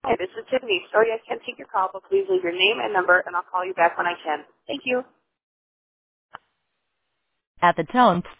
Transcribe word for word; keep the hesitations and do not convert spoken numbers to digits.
Hi, this is Tiffany. Sorry I can't take your call, but please leave your name and number, and I'll call you back when I can. Thank you. At the tone,